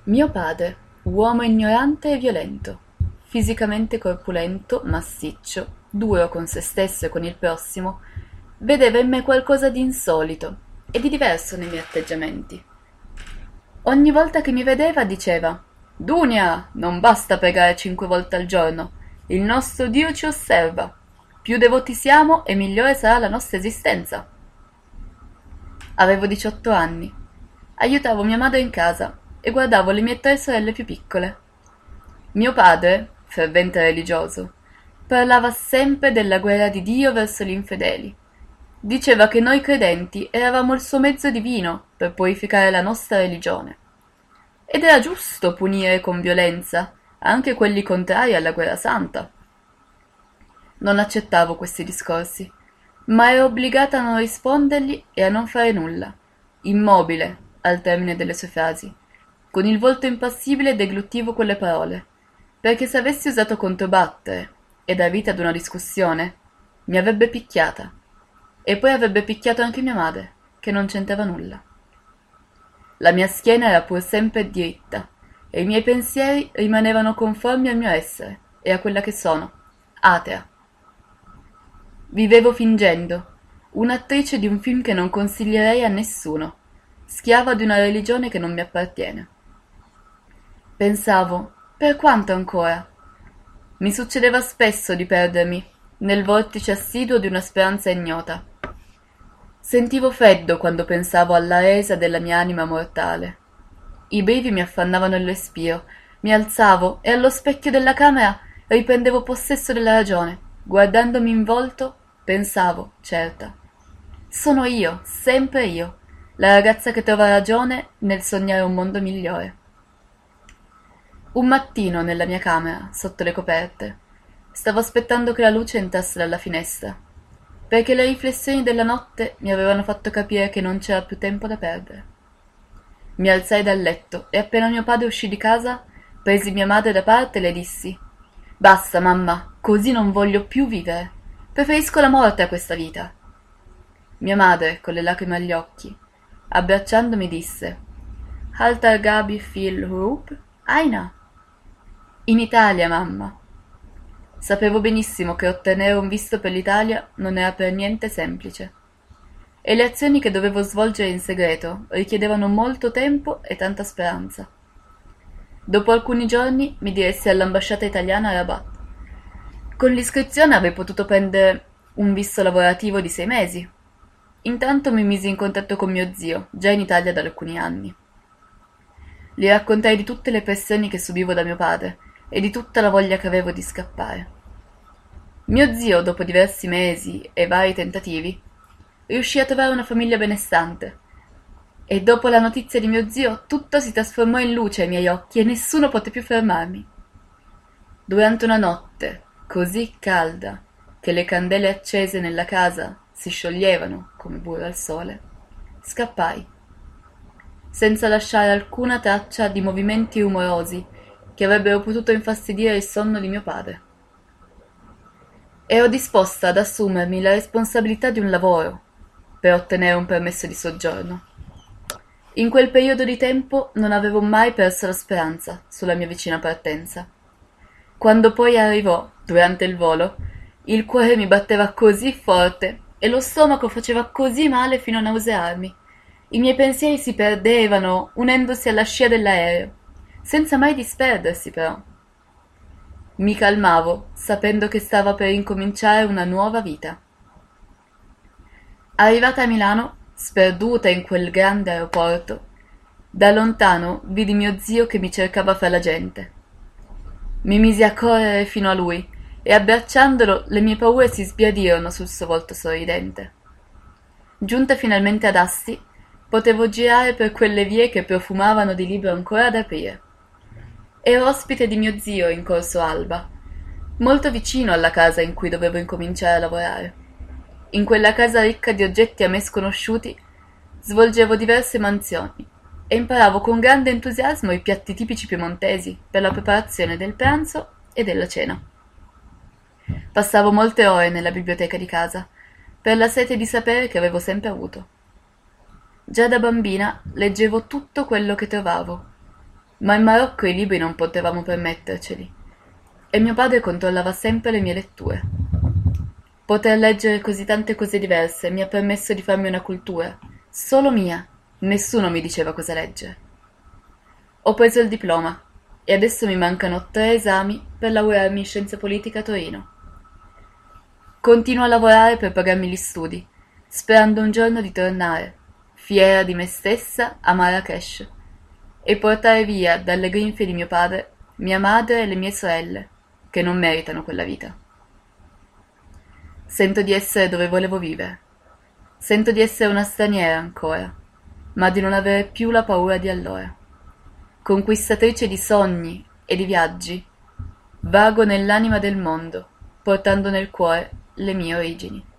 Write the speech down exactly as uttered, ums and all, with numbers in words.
Mio padre, uomo ignorante e violento, fisicamente corpulento, massiccio, duro con se stesso e con il prossimo, vedeva in me qualcosa di insolito e di diverso nei miei atteggiamenti. Ogni volta che mi vedeva diceva: «Dunia, non basta pregare cinque volte al giorno, il nostro Dio ci osserva. Più devoti siamo e migliore sarà la nostra esistenza». Avevo diciotto anni. Aiutavo mia madre in casa e guardavo le mie tre sorelle più piccole. Mio padre, fervente religioso, parlava sempre della guerra di Dio verso gli infedeli. Diceva che noi credenti eravamo il suo mezzo divino per purificare la nostra religione. Ed era giusto punire con violenza anche quelli contrari alla guerra santa. Non accettavo questi discorsi, ma ero obbligata a non rispondergli e a non fare nulla, immobile al termine delle sue frasi. Con il volto impassibile deglutivo quelle parole, perché se avessi usato controbattere e dar vita ad una discussione, mi avrebbe picchiata, e poi avrebbe picchiato anche mia madre, che non c'entrava nulla. La mia schiena era pur sempre diritta, e i miei pensieri rimanevano conformi al mio essere e a quella che sono, atea. Vivevo fingendo, un'attrice di un film che non consiglierei a nessuno, schiava di una religione che non mi appartiene. Pensavo, per quanto ancora? Mi succedeva spesso di perdermi nel vortice assiduo di una speranza ignota. Sentivo freddo quando pensavo alla resa della mia anima mortale. I brivi mi affannavano il respiro, mi alzavo e allo specchio della camera riprendevo possesso della ragione. Guardandomi in volto, pensavo, certa. Sono io, sempre io, la ragazza che trova ragione nel sognare un mondo migliore. Un mattino, nella mia camera, sotto le coperte, stavo aspettando che la luce entrasse dalla finestra, perché le riflessioni della notte mi avevano fatto capire che non c'era più tempo da perdere. Mi alzai dal letto e appena mio padre uscì di casa, presi mia madre da parte e le dissi: «Basta, mamma, così non voglio più vivere. Preferisco la morte a questa vita». Mia madre, con le lacrime agli occhi, abbracciandomi disse: «Halter Gabi viel Rup? Aina?» «In Italia, mamma». Sapevo benissimo che ottenere un visto per l'Italia non era per niente semplice, e le azioni che dovevo svolgere in segreto richiedevano molto tempo e tanta speranza. Dopo alcuni giorni mi diressi all'ambasciata italiana a Rabat. Con l'iscrizione avrei potuto prendere un visto lavorativo di sei mesi. Intanto mi misi in contatto con mio zio, già in Italia da alcuni anni. Gli raccontai di tutte le pressioni che subivo da mio padre e di tutta la voglia che avevo di scappare. Mio zio, dopo diversi mesi e vari tentativi, riuscì a trovare una famiglia benestante, e dopo la notizia di mio zio tutto si trasformò in luce ai miei occhi e nessuno poté più fermarmi. Durante una notte così calda che le candele accese nella casa si scioglievano come burro al sole, scappai, senza lasciare alcuna traccia di movimenti rumorosi che avrebbero potuto infastidire il sonno di mio padre. Ero disposta ad assumermi la responsabilità di un lavoro per ottenere un permesso di soggiorno. In quel periodo di tempo non avevo mai perso la speranza sulla mia vicina partenza. Quando poi arrivò, durante il volo, il cuore mi batteva così forte e lo stomaco faceva così male fino a nausearmi. I miei pensieri si perdevano, unendosi alla scia dell'aereo, senza mai disperdersi però. Mi calmavo, sapendo che stava per incominciare una nuova vita. Arrivata a Milano, sperduta in quel grande aeroporto, da lontano vidi mio zio che mi cercava fra la gente. Mi misi a correre fino a lui e abbracciandolo le mie paure si sbiadirono sul suo volto sorridente. Giunta finalmente ad Asti, potevo girare per quelle vie che profumavano di libro ancora da aprire. Ero ospite di mio zio in Corso Alba, molto vicino alla casa in cui dovevo incominciare a lavorare. In quella casa ricca di oggetti a me sconosciuti svolgevo diverse mansioni e imparavo con grande entusiasmo i piatti tipici piemontesi per la preparazione del pranzo e della cena. Passavo molte ore nella biblioteca di casa, per la sete di sapere che avevo sempre avuto. Già da bambina leggevo tutto quello che trovavo. Ma in Marocco i libri non potevamo permetterceli, e mio padre controllava sempre le mie letture. Poter leggere così tante cose diverse mi ha permesso di farmi una cultura, solo mia. Nessuno mi diceva cosa leggere. Ho preso il diploma e adesso mi mancano tre esami per laurearmi in scienze politiche a Torino. Continuo a lavorare per pagarmi gli studi, sperando un giorno di tornare, fiera di me stessa, a Marrakesh e portare via dalle grinfie di mio padre mia madre e le mie sorelle, che non meritano quella vita. Sento di essere dove volevo vivere. Sento di essere una straniera ancora, ma di non avere più la paura di allora. Conquistatrice di sogni e di viaggi, vago nell'anima del mondo, portando nel cuore le mie origini.